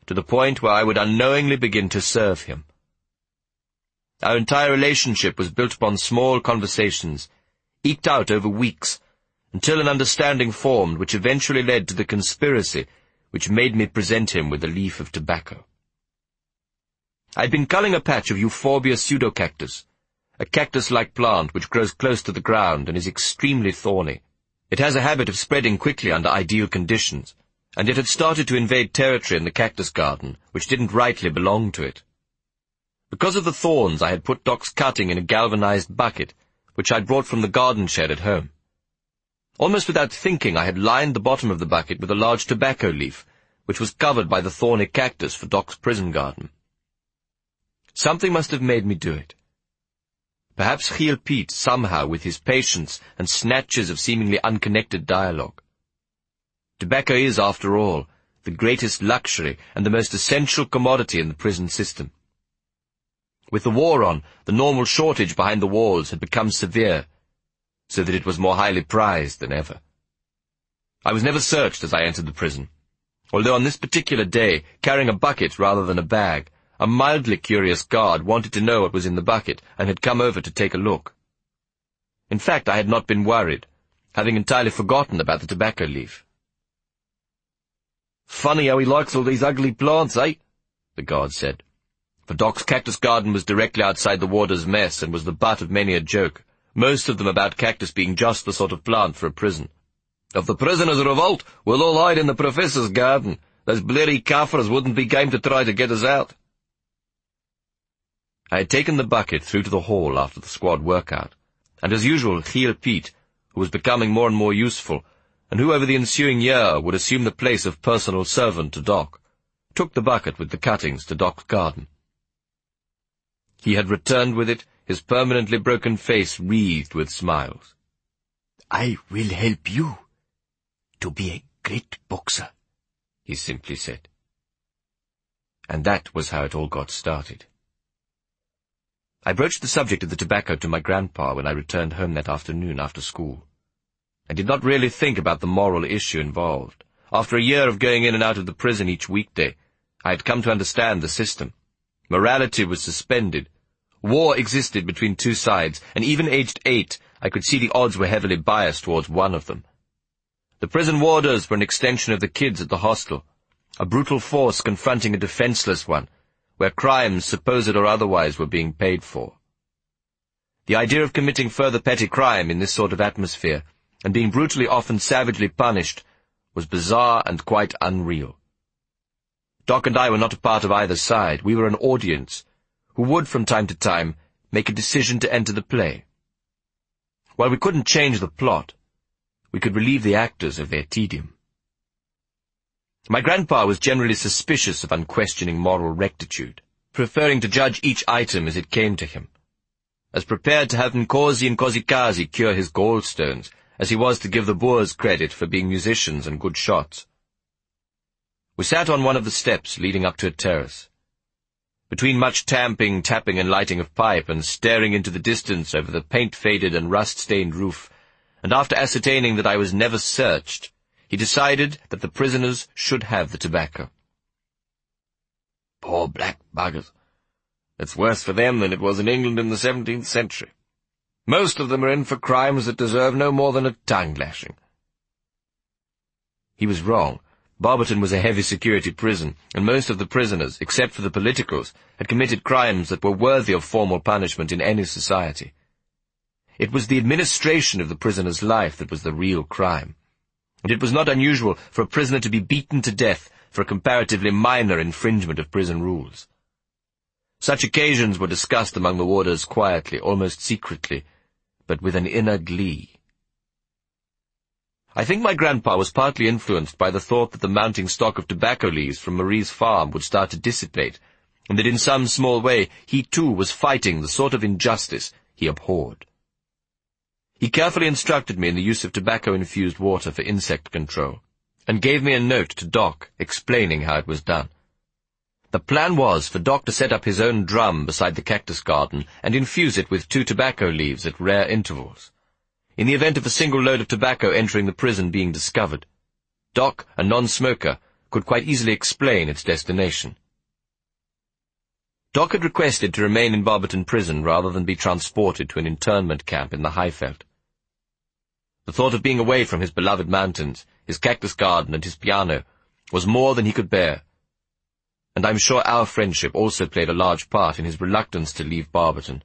to the point where I would unknowingly begin to serve him. Our entire relationship was built upon small conversations, eked out over weeks, until an understanding formed which eventually led to the conspiracy which made me present him with a leaf of tobacco. I'd been culling a patch of Euphorbia pseudocactus, a cactus-like plant which grows close to the ground and is extremely thorny. It has a habit of spreading quickly under ideal conditions, and it had started to invade territory in the cactus garden, which didn't rightly belong to it. Because of the thorns, I had put Doc's cutting in a galvanized bucket, which I'd brought from the garden shed at home. Almost without thinking, I had lined the bottom of the bucket with a large tobacco leaf, which was covered by the thorny cactus for Doc's prison garden. Something must have made me do it. Perhaps Giel Piet, somehow, with his patience and snatches of seemingly unconnected dialogue. Tobacco is, after all, the greatest luxury and the most essential commodity in the prison system. With the war on, the normal shortage behind the walls had become severe, so that it was more highly prized than ever. I was never searched as I entered the prison, although on this particular day, carrying a bucket rather than a bag, a mildly curious guard wanted to know what was in the bucket and had come over to take a look. In fact, I had not been worried, having entirely forgotten about the tobacco leaf. "Funny how he likes all these ugly plants, eh?" the guard said. For Doc's cactus garden was directly outside the warder's mess and was the butt of many a joke, most of them about cactus being just the sort of plant for a prison. "If the prisoners revolt, we'll all hide in the professor's garden. Those bleary Kaffirs wouldn't be game to try to get us out." I had taken the bucket through to the hall after the squad workout, and as usual Giel Piet, who was becoming more and more useful, and who over the ensuing year would assume the place of personal servant to Doc, took the bucket with the cuttings to Doc's garden. He had returned with it, his permanently broken face wreathed with smiles. "I will help you to be a great boxer," he simply said. And that was how it all got started. I broached the subject of the tobacco to my grandpa when I returned home that afternoon after school. I did not really think about the moral issue involved. After a year of going in and out of the prison each weekday, I had come to understand the system. Morality was suspended. War existed between two sides, and even aged 8, I could see the odds were heavily biased towards one of them. The prison warders were an extension of the kids at the hostel, a brutal force confronting a defenseless one, where crimes, supposed or otherwise, were being paid for. The idea of committing further petty crime in this sort of atmosphere, and being brutally, often savagely punished, was bizarre and quite unreal. Doc and I were not a part of either side. We were an audience, who would, from time to time, make a decision to enter the play. While we couldn't change the plot, we could relieve the actors of their tedium. My grandpa was generally suspicious of unquestioning moral rectitude, preferring to judge each item as it came to him, as prepared to have Nkosi and Kozikazi cure his gallstones as he was to give the Boers credit for being musicians and good shots. We sat on one of the steps leading up to a terrace. Between much tamping, tapping, and lighting of pipe, and staring into the distance over the paint-faded and rust-stained roof, and after ascertaining that I was never searched, he decided that the prisoners should have the tobacco. "Poor black buggers. It's worse for them than it was in England in the 17th century. Most of them are in for crimes that deserve no more than a tongue-lashing." He was wrong. Barberton was a heavy security prison, and most of the prisoners, except for the politicals, had committed crimes that were worthy of formal punishment in any society. It was the administration of the prisoner's life that was the real crime, and it was not unusual for a prisoner to be beaten to death for a comparatively minor infringement of prison rules. Such occasions were discussed among the warders quietly, almost secretly, but with an inner glee. I think my grandpa was partly influenced by the thought that the mounting stock of tobacco leaves from Marie's farm would start to dissipate, and that in some small way he too was fighting the sort of injustice he abhorred. He carefully instructed me in the use of tobacco-infused water for insect control, and gave me a note to Doc explaining how it was done. The plan was for Doc to set up his own drum beside the cactus garden and infuse it with 2 tobacco leaves at rare intervals. In the event of a single load of tobacco entering the prison being discovered, Doc, a non-smoker, could quite easily explain its destination. Doc had requested to remain in Barberton Prison rather than be transported to an internment camp in the Highveld. The thought of being away from his beloved mountains, his cactus garden and his piano was more than he could bear, and I'm sure our friendship also played a large part in his reluctance to leave Barberton.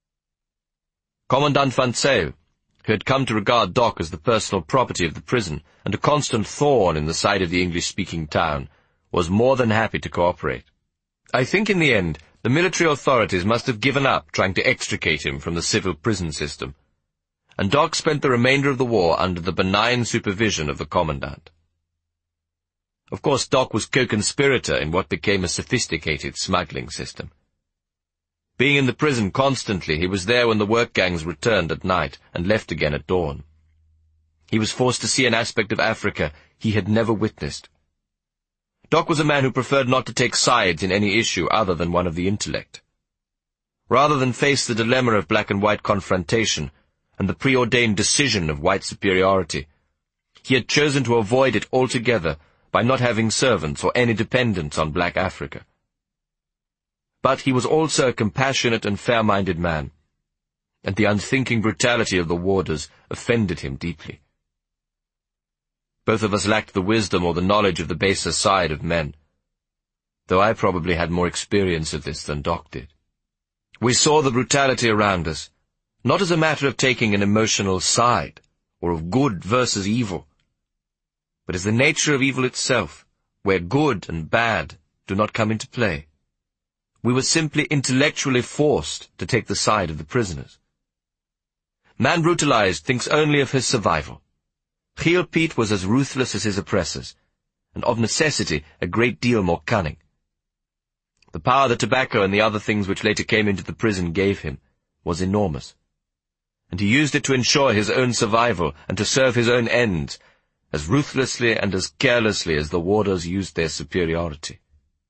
Commandant Van Zyl, who had come to regard Doc as the personal property of the prison and a constant thorn in the side of the English-speaking town, was more than happy to cooperate. I think in the end, the military authorities must have given up trying to extricate him from the civil prison system, and Doc spent the remainder of the war under the benign supervision of the Commandant. Of course, Doc was co-conspirator in what became a sophisticated smuggling system. Being in the prison constantly, he was there when the work gangs returned at night and left again at dawn. He was forced to see an aspect of Africa he had never witnessed. Doc was a man who preferred not to take sides in any issue other than one of the intellect. Rather than face the dilemma of black and white confrontation and the preordained decision of white superiority, he had chosen to avoid it altogether by not having servants or any dependents on black Africa. But he was also a compassionate and fair-minded man, and the unthinking brutality of the warders offended him deeply. Both of us lacked the wisdom or the knowledge of the baser side of men, though I probably had more experience of this than Doc did. We saw the brutality around us, not as a matter of taking an emotional side, or of good versus evil, but as the nature of evil itself, where good and bad do not come into play. We were simply intellectually forced to take the side of the prisoners. Man brutalized thinks only of his survival. Giel Piet was as ruthless as his oppressors, and of necessity a great deal more cunning. The power that tobacco and the other things which later came into the prison gave him was enormous, and he used it to ensure his own survival and to serve his own ends, as ruthlessly and as carelessly as the warders used their superiority.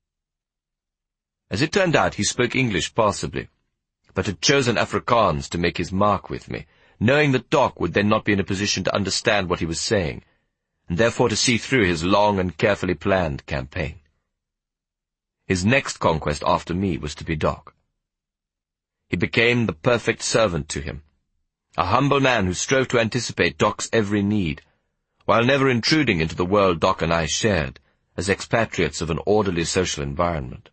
As it turned out, he spoke English passably, but had chosen Afrikaans to make his mark with me, knowing that Doc would then not be in a position to understand what he was saying, and therefore to see through his long and carefully planned campaign. His next conquest after me was to be Doc. He became the perfect servant to him, a humble man who strove to anticipate Doc's every need, while never intruding into the world Doc and I shared, as expatriates of an orderly social environment.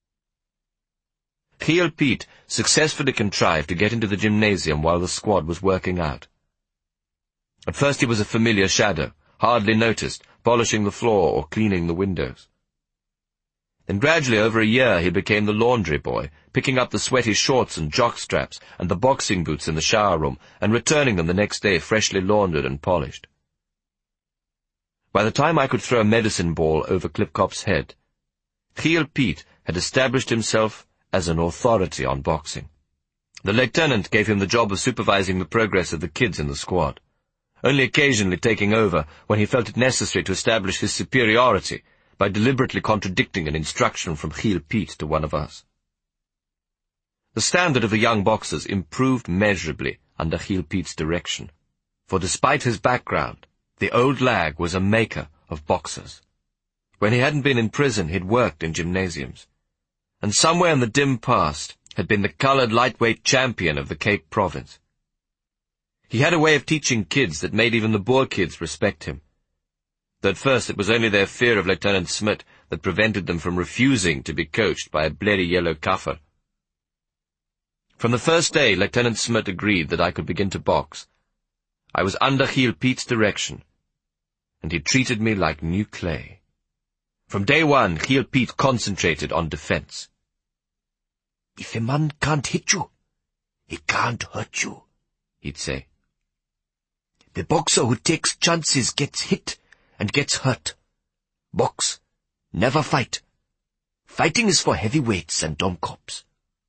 Giel Piet successfully contrived to get into the gymnasium while the squad was working out. At first he was a familiar shadow, hardly noticed, polishing the floor or cleaning the windows. Then gradually over a year he became the laundry boy, picking up the sweaty shorts and jockstraps and the boxing boots in the shower room and returning them the next day freshly laundered and polished. By the time I could throw a medicine ball over Klipkop's head, Giel Piet had established himself as an authority on boxing. The lieutenant gave him the job of supervising the progress of the kids in the squad, only occasionally taking over when he felt it necessary to establish his superiority by deliberately contradicting an instruction from Giel Piet to one of us. The standard of the young boxers improved measurably under Giel Piet's direction, for despite his background, the old lag was a maker of boxers. When he hadn't been in prison, he'd worked in gymnasiums, and somewhere in the dim past had been the colored lightweight champion of the Cape Province. He had a way of teaching kids that made even the Boer kids respect him. Though at first it was only their fear of Lieutenant Smit that prevented them from refusing to be coached by a bloody yellow Kaffer. From the first day Lieutenant Smit agreed that I could begin to box, I was under Giel Piet's direction, and he treated me like new clay. From day one, Giel Piet concentrated on defense. "If a man can't hit you, he can't hurt you," he'd say. "The boxer who takes chances gets hit and gets hurt. Box, never fight. Fighting is for heavyweights and domkops."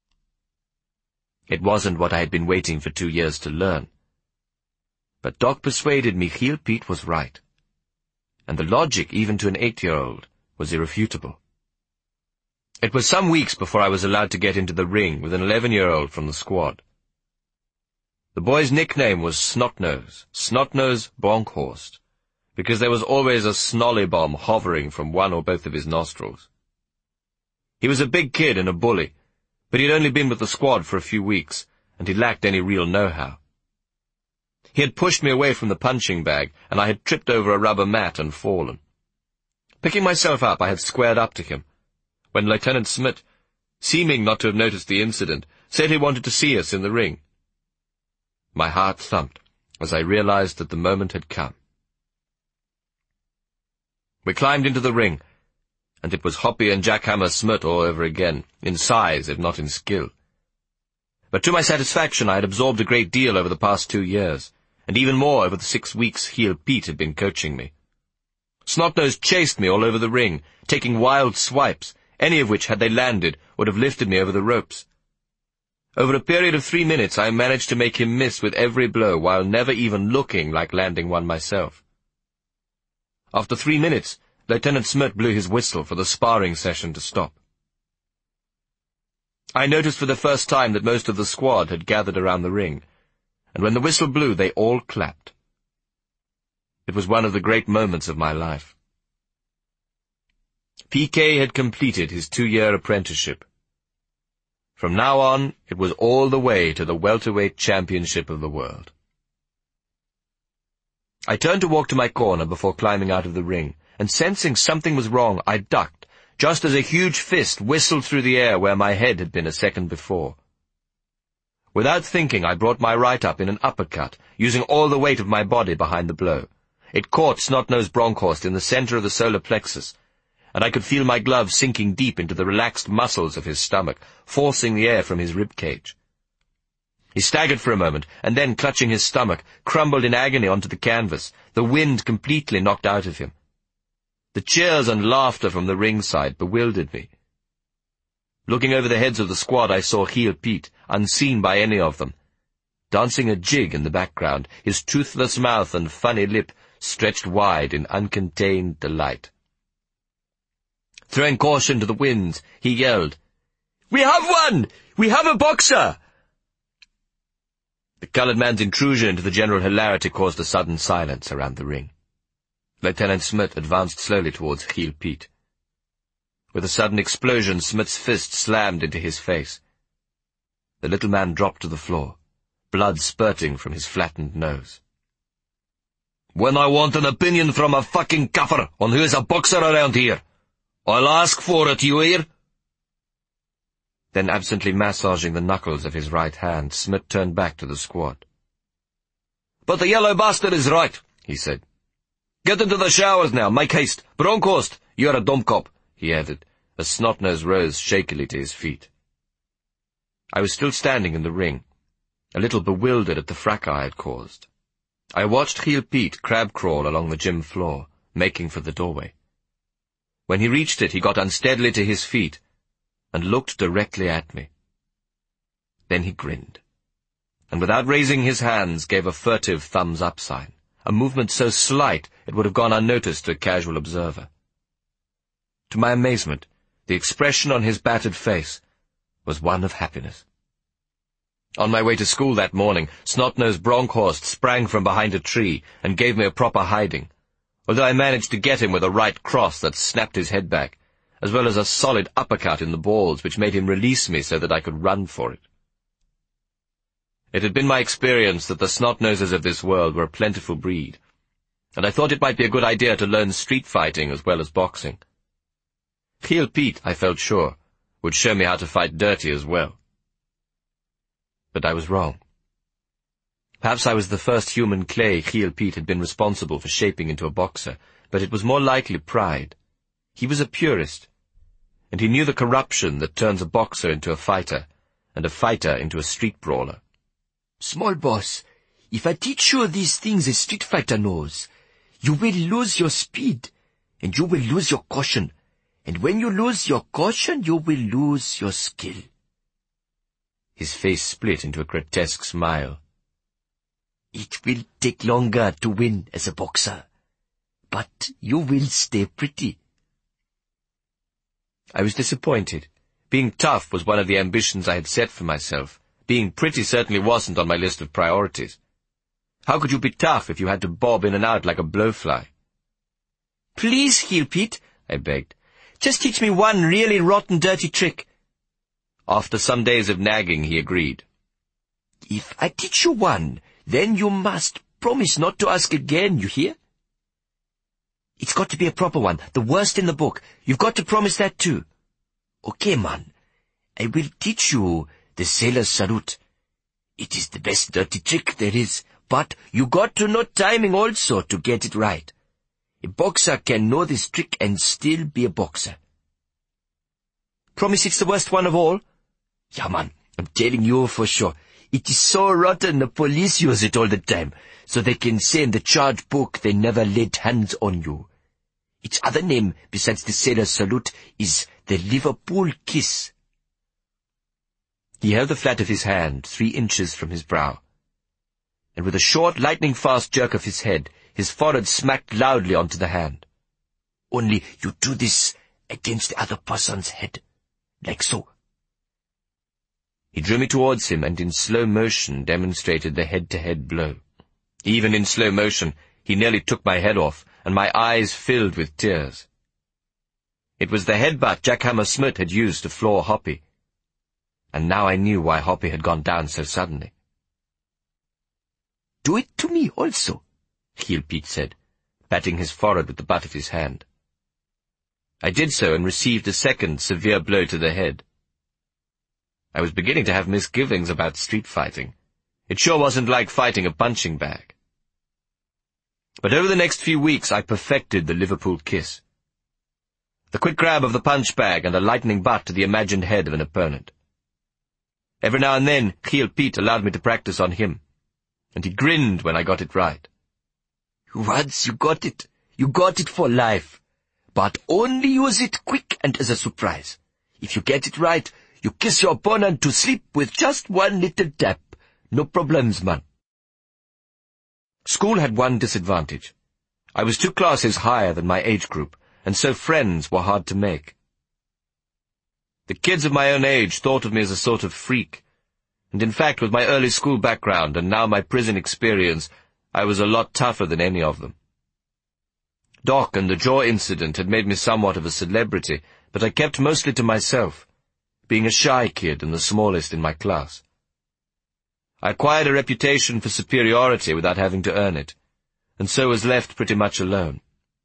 It wasn't what I had been waiting for 2 years to learn. But Doc persuaded me Giel Piet was right, and the logic, even to an 8-year-old, was irrefutable. It was some weeks before I was allowed to get into the ring with an 11-year-old from the squad. The boy's nickname was Snotnose Bronkhorst, because there was always a snolly bomb hovering from one or both of his nostrils. He was a big kid and a bully, but he'd only been with the squad for a few weeks, and he lacked any real know-how. He had pushed me away from the punching bag, and I had tripped over a rubber mat and fallen. Picking myself up, I had squared up to him, when Lieutenant Smith, seeming not to have noticed the incident, said he wanted to see us in the ring. My heart thumped as I realized that the moment had come. We climbed into the ring, and it was Hoppy and Jackhammer Smith all over again, in size if not in skill. But to my satisfaction I had absorbed a great deal over the past 2 years, and even more over the 6 weeks Heel Pete had been coaching me. Snotnose chased me all over the ring, taking wild swipes, any of which, had they landed, would have lifted me over the ropes. Over a period of 3 minutes I managed to make him miss with every blow while never even looking like landing one myself. After 3 minutes, Lieutenant Smith blew his whistle for the sparring session to stop. I noticed for the first time that most of the squad had gathered around the ring, and when the whistle blew they all clapped. It was one of the great moments of my life. PK had completed his 2-year apprenticeship. From now on, it was all the way to the welterweight championship of the world. I turned to walk to my corner before climbing out of the ring, and sensing something was wrong, I ducked, just as a huge fist whistled through the air where my head had been a second before. Without thinking, I brought my right up in an uppercut, using all the weight of my body behind the blow. It caught Snotnose Bronkhorst in the center of the solar plexus, and I could feel my glove sinking deep into the relaxed muscles of his stomach, forcing the air from his rib cage. He staggered for a moment, and then, clutching his stomach, crumbled in agony onto the canvas, the wind completely knocked out of him. The cheers and laughter from the ringside bewildered me. Looking over the heads of the squad, I saw Heel Pete, unseen by any of them, dancing a jig in the background, his toothless mouth and funny lip stretched wide in uncontained delight. Throwing caution to the winds, he yelled, "We have one! We have a boxer!" The coloured man's intrusion into the general hilarity caused a sudden silence around the ring. Lieutenant Smith advanced slowly towards Heel Pete. With a sudden explosion, Smith's fist slammed into his face. The little man dropped to the floor, blood spurting from his flattened nose. "When I want an opinion from a fucking kafir on who is a boxer around here, I'll ask for it, you hear?" Then, absently massaging the knuckles of his right hand, Smith turned back to the squad. "But the yellow bastard is right," he said. "Get into the showers now, make haste. Bronkhorst, you're a dumb cop," he added, as Snotnose rose shakily to his feet. I was still standing in the ring, a little bewildered at the fracas I had caused. I watched Heel Pete crab crawl along the gym floor, making for the doorway. When he reached it, he got unsteadily to his feet and looked directly at me. Then he grinned, and without raising his hands gave a furtive thumbs-up sign, a movement so slight it would have gone unnoticed to a casual observer. To my amazement, the expression on his battered face was one of happiness. On my way to school that morning, Snotnose Bronkhorst sprang from behind a tree and gave me a proper hiding, although I managed to get him with a right cross that snapped his head back, as well as a solid uppercut in the balls which made him release me so that I could run for it. It had been my experience that the snot-noses of this world were a plentiful breed, and I thought it might be a good idea to learn street fighting as well as boxing. Heel Pete, I felt sure, would show me how to fight dirty as well. But I was wrong. Perhaps I was the first human clay Heel Pete had been responsible for shaping into a boxer, but it was more likely pride. He was a purist, and he knew the corruption that turns a boxer into a fighter, and a fighter into a street brawler. "Small boss, if I teach you these things a street fighter knows, you will lose your speed, and you will lose your caution, and when you lose your caution, you will lose your skill." His face split into a grotesque smile. "It will take longer to win as a boxer, but you will stay pretty." I was disappointed. Being tough was one of the ambitions I had set for myself. Being pretty certainly wasn't on my list of priorities. How could you be tough if you had to bob in and out like a blowfly? Please, Heel Pete, I begged. Just teach me one really rotten, dirty trick. After some days of nagging, he agreed. If I teach you one, then you must promise not to ask again, you hear? It's got to be a proper one, the worst in the book. You've got to promise that too. Okay, man. I will teach you the sailor's salute. It is the best dirty trick there is, but you got to know timing also to get it right. A boxer can know this trick and still be a boxer. Promise it's the worst one of all? Yeah, man, I'm telling you for sure. It is so rotten the police use it all the time, so they can say in the charge book they never laid hands on you. Its other name, besides the sailor's salute, is the Liverpool kiss. He held the flat of his hand 3 inches from his brow, and with a short, lightning-fast jerk of his head, his forehead smacked loudly onto the hand. Only you do this against the other person's head, like so. He drew me towards him and in slow motion demonstrated the head-to-head blow. Even in slow motion, he nearly took my head off, and my eyes filled with tears. It was the headbutt Jack Hammersmith had used to floor Hoppy, and now I knew why Hoppy had gone down so suddenly. Do it to me also, Heel Pete said, patting his forehead with the butt of his hand. I did so and received a second severe blow to the head. I was beginning to have misgivings about street fighting. It sure wasn't like fighting a punching bag. But over the next few weeks I perfected the Liverpool kiss. The quick grab of the punch bag and a lightning butt to the imagined head of an opponent. Every now and then, Heel Pete allowed me to practice on him, and he grinned when I got it right. Once you got it for life. But only use it quick and as a surprise. If you get it right, you kiss your opponent to sleep with just one little tap. No problems, man. School had one disadvantage. I was 2 classes higher than my age group, and so friends were hard to make. The kids of my own age thought of me as a sort of freak, and in fact, with my early school background and now my prison experience, I was a lot tougher than any of them. Doc and the jaw incident had made me somewhat of a celebrity, but I kept mostly to myself, being a shy kid and the smallest in my class. I acquired a reputation for superiority without having to earn it, and so was left pretty much alone.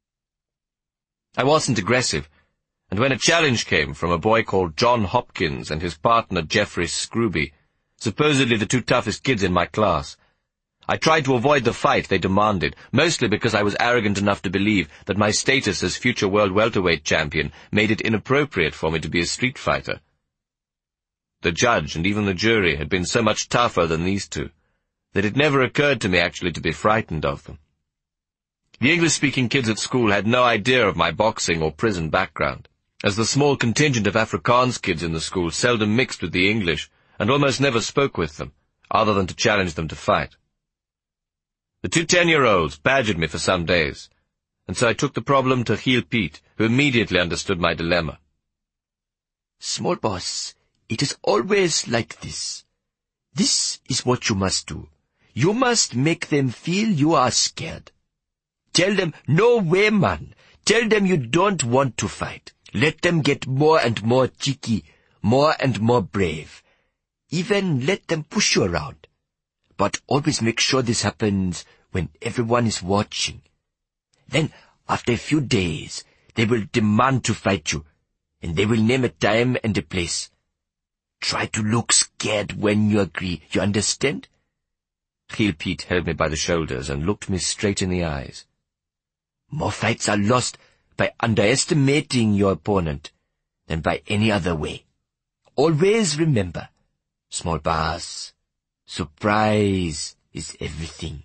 I wasn't aggressive, and when a challenge came from a boy called John Hopkins and his partner Jeffrey Scrooby, supposedly the 2 toughest kids in my class, I tried to avoid the fight they demanded, mostly because I was arrogant enough to believe that my status as future world welterweight champion made it inappropriate for me to be a street fighter. The judge and even the jury had been so much tougher than these 2, that it never occurred to me actually to be frightened of them. The English-speaking kids at school had no idea of my boxing or prison background, as the small contingent of Afrikaans kids in the school seldom mixed with the English and almost never spoke with them, other than to challenge them to fight. The 2 10-year-olds badgered me for some days, and so I took the problem to Heel Pete, who immediately understood my dilemma. Small boss, it is always like this. This is what you must do. You must make them feel you are scared. Tell them, no way, man. Tell them you don't want to fight. Let them get more and more cheeky, more and more brave. Even let them push you around. But always make sure this happens when everyone is watching. Then, after a few days, they will demand to fight you, and they will name a time and a place. Try to look scared when you agree, you understand? Heel Pete held me by the shoulders and looked me straight in the eyes. More fights are lost by underestimating your opponent than by any other way. Always remember, small boss, surprise is everything.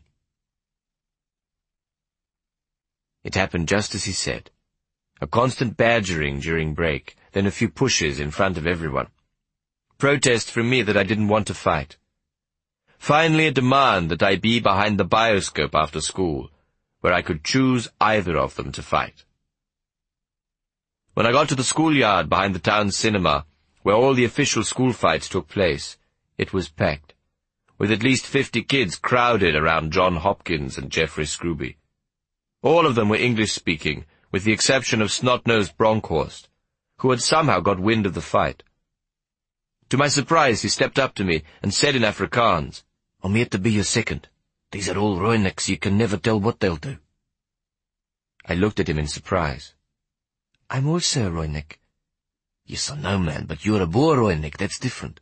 It happened just as he said. A constant badgering during break, then a few pushes in front of everyone. Protest from me that I didn't want to fight. Finally a demand that I be behind the bioscope after school, where I could choose either of them to fight. When I got to the schoolyard behind the town cinema, where all the official school fights took place, it was packed, with at least 50 kids crowded around John Hopkins and Jeffrey Scrooby. All of them were English-speaking, with the exception of Snot-Nosed Bronkhorst, who had somehow got wind of the fight. To my surprise, he stepped up to me and said in Afrikaans, "I'm here to be your second. These are all Roynecks, you can never tell what they'll do." I looked at him in surprise. "I'm also a Roynek." "Yes, I know, man, but you're a Boer Roynek, that's different."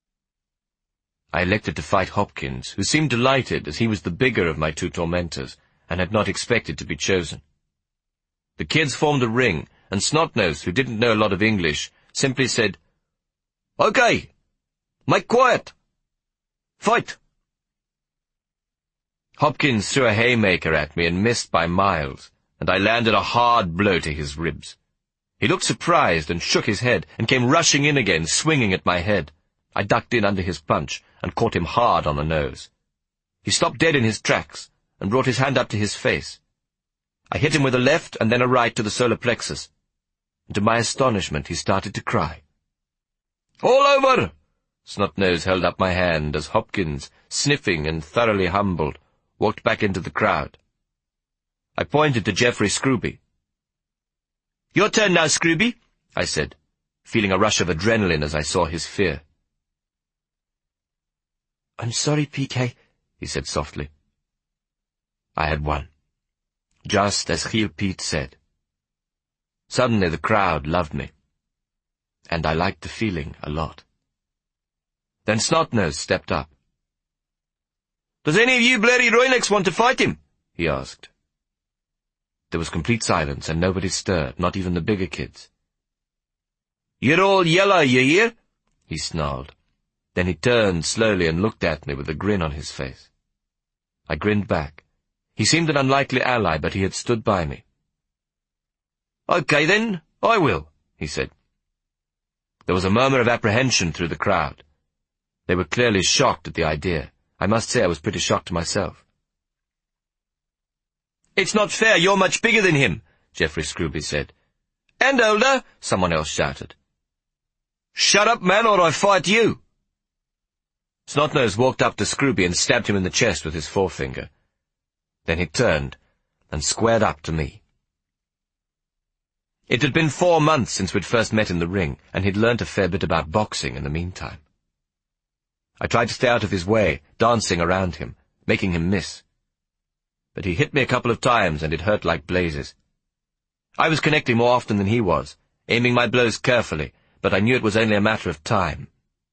I elected to fight Hopkins, who seemed delighted as he was the bigger of my two tormentors and had not expected to be chosen. The kids formed a ring, and Snot-Nose, who didn't know a lot of English, simply said, "Okay, make quiet. Fight." Hopkins threw a haymaker at me and missed by miles, and I landed a hard blow to his ribs. He looked surprised and shook his head and came rushing in again, swinging at my head. I ducked in under his punch and caught him hard on the nose. He stopped dead in his tracks and brought his hand up to his face. I hit him with a left and then a right to the solar plexus, and to my astonishment he started to cry. "All over!" Snot-Nose held up my hand as Hopkins, sniffing and thoroughly humbled, walked back into the crowd. I pointed to Geoffrey Scrooby. "Your turn now, Scrooby," I said, feeling a rush of adrenaline as I saw his fear. "I'm sorry, PK," he said softly. I had won, just as Giel Piet said. Suddenly the crowd loved me, and I liked the feeling a lot. Then Snot-Nose stepped up. "Does any of you bloody Roynecks want to fight him?" he asked. There was complete silence, and nobody stirred, not even the bigger kids. "You're all yellow, you hear?" he snarled. Then he turned slowly and looked at me with a grin on his face. I grinned back. He seemed an unlikely ally, but he had stood by me. "Okay then, I will," he said. There was a murmur of apprehension through the crowd. They were clearly shocked at the idea. I must say I was pretty shocked myself. "It's not fair, you're much bigger than him," Geoffrey Scrooby said. "And older," someone else shouted. "Shut up, man, or I fight you." Snot-Nose walked up to Scrooby and stabbed him in the chest with his forefinger. Then he turned and squared up to me. It had been 4 months since we'd first met in the ring, and he'd learnt a fair bit about boxing in the meantime. I tried to stay out of his way, dancing around him, making him miss. But he hit me a couple of times, and it hurt like blazes. I was connecting more often than he was, aiming my blows carefully, but I knew it was only a matter of time.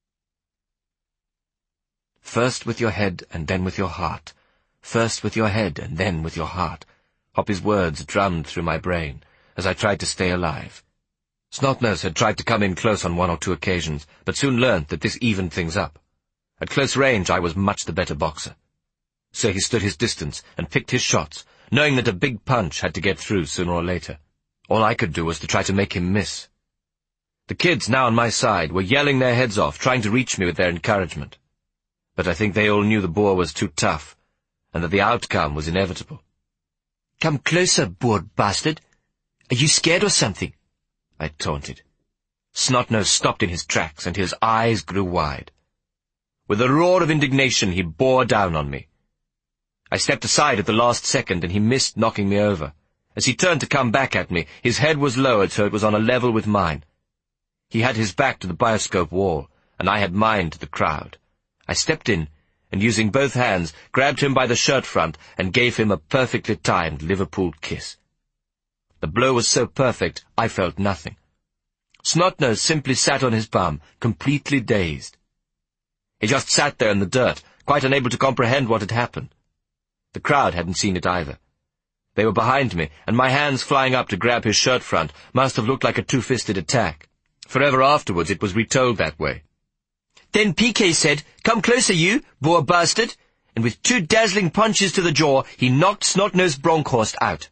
"First with your head, and then with your heart. First with your head, and then with your heart," Hoppy's words drummed through my brain, as I tried to stay alive. Snot-Nose had tried to come in close on 1 or 2 occasions, but soon learnt that this evened things up. At close range I was much the better boxer. So he stood his distance and picked his shots, knowing that a big punch had to get through sooner or later. All I could do was to try to make him miss. The kids, now on my side, were yelling their heads off, trying to reach me with their encouragement. But I think they all knew the Boer was too tough, and that the outcome was inevitable. "Come closer, Boer bastard. Are you scared or something?" I taunted. Snot-Nose stopped in his tracks, and his eyes grew wide. With a roar of indignation, he bore down on me. I stepped aside at the last second, and he missed knocking me over. As he turned to come back at me, his head was lowered so it was on a level with mine. He had his back to the bioscope wall, and I had mine to the crowd. I stepped in, and using both hands, grabbed him by the shirt front and gave him a perfectly timed Liverpool kiss. The blow was so perfect, I felt nothing. Snot-Nose simply sat on his bum, completely dazed. He just sat there in the dirt, quite unable to comprehend what had happened. The crowd hadn't seen it either. They were behind me, and my hands flying up to grab his shirt front must have looked like a two-fisted attack. Forever afterwards it was retold that way. Then PK said, "Come closer, you, Boer bastard," and with 2 dazzling punches to the jaw, he knocked Snot-Nosed Bronkhorst out.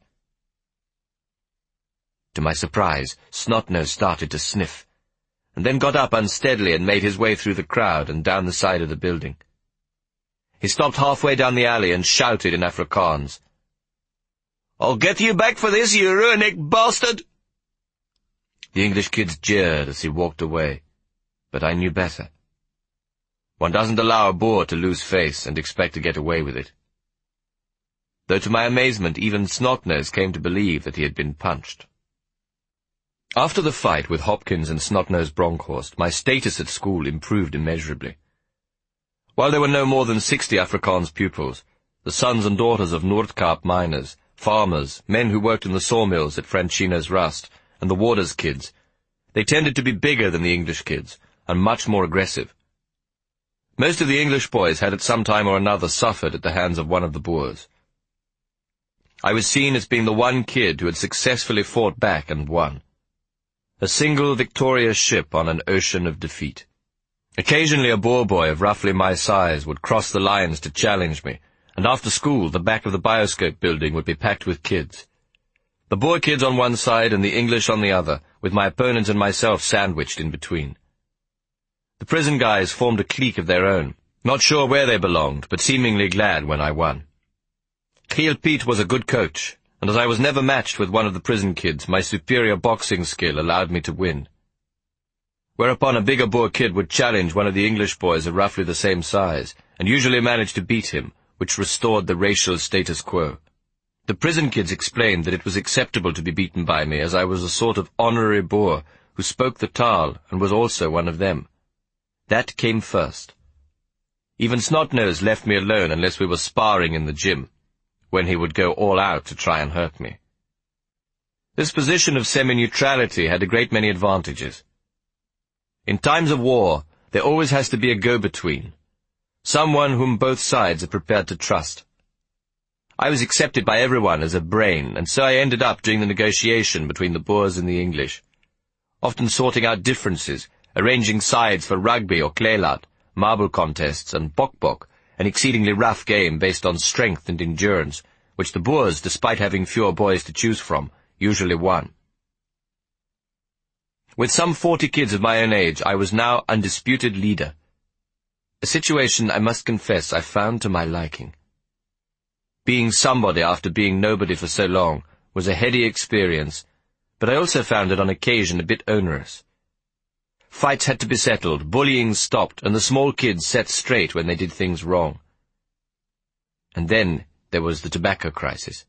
To my surprise, Snot-Nose started to sniff, and then got up unsteadily and made his way through the crowd and down the side of the building. He stopped halfway down the alley and shouted in Afrikaans, "I'll get you back for this, you Roynek bastard!" The English kids jeered as he walked away, but I knew better. One doesn't allow a Boer to lose face and expect to get away with it. though to my amazement even Snotnose came to believe that he had been punched. After the fight with Hopkins and Snotnose Bronkhorst, my status at school improved immeasurably. While there were no more than 60 Afrikaans pupils, the sons and daughters of Noordkaap miners, farmers, men who worked in the sawmills at Franchino's Rust, and the Warders kids, they tended to be bigger than the English kids, and much more aggressive. Most of the English boys had at some time or another suffered at the hands of one of the Boers. I was seen as being the one kid who had successfully fought back and won. A single victorious ship on an ocean of defeat. Occasionally a Boer boy of roughly my size would cross the lines to challenge me, and after school the back of the bioscope building would be packed with kids. The Boer kids on one side and the English on the other, with my opponent and myself sandwiched in between. The prison guys formed a clique of their own, not sure where they belonged, but seemingly glad when I won. Giel Piet was a good coach, and as I was never matched with one of the prison kids, my superior boxing skill allowed me to win. Whereupon a bigger Boer kid would challenge one of the English boys of roughly the same size, and usually managed to beat him, which restored the racial status quo. The prison kids explained that it was acceptable to be beaten by me, as I was a sort of honorary Boer who spoke the taal and was also one of them. That came first. Even Snotnose left me alone unless we were sparring in the gym, when he would go all out to try and hurt me. This position of semi-neutrality had a great many advantages. In times of war, there always has to be a go-between, someone whom both sides are prepared to trust. I was accepted by everyone as a brain, and so I ended up doing the negotiation between the Boers and the English, often sorting out differences, arranging sides for rugby or kleelat, marble contests, and bok-bok, an exceedingly rough game based on strength and endurance, which the Boers, despite having fewer boys to choose from, usually won. With some 40 kids of my own age, I was now undisputed leader. A situation, I must confess, I found to my liking. Being somebody after being nobody for so long was a heady experience, but I also found it on occasion a bit onerous. Fights had to be settled, bullying stopped, and the small kids set straight when they did things wrong. And then there was the tobacco crisis.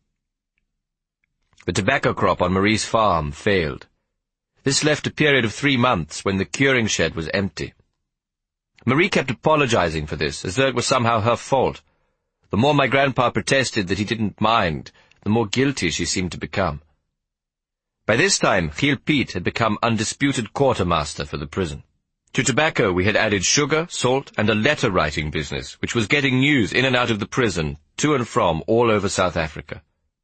The tobacco crop on Marie's farm failed. This left a period of 3 months when the curing shed was empty. Marie kept apologizing for this, as though it was somehow her fault. The more my grandpa protested that he didn't mind, the more guilty she seemed to become. By this time, Giel Piet had become undisputed quartermaster for the prison. To tobacco we had added sugar, salt, and a letter-writing business, which was getting news in and out of the prison, to and from all over South Africa.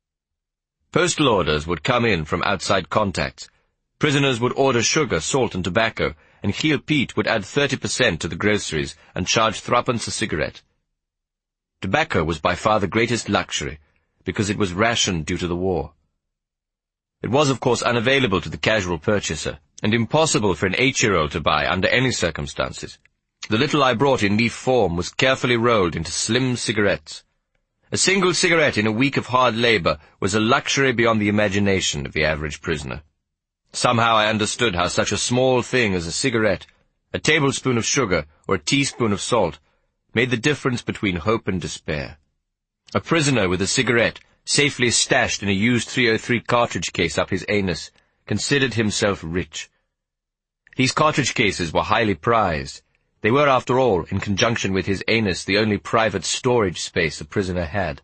Postal orders would come in from outside contacts. Prisoners would order sugar, salt, and tobacco, and Giel Piet would add 30% to the groceries and charge 3 a cigarette. Tobacco was by far the greatest luxury, because it was rationed due to the war. It was, of course, unavailable to the casual purchaser, and impossible for an 8-year-old to buy under any circumstances. The little I brought in leaf form was carefully rolled into slim cigarettes. A single cigarette in a week of hard labor was a luxury beyond the imagination of the average prisoner. Somehow I understood how such a small thing as a cigarette, a tablespoon of sugar, or a teaspoon of salt, made the difference between hope and despair. A prisoner with a cigarette, safely stashed in a used .303 cartridge case up his anus, considered himself rich. These cartridge cases were highly prized. They were, after all, in conjunction with his anus, the only private storage space a prisoner had.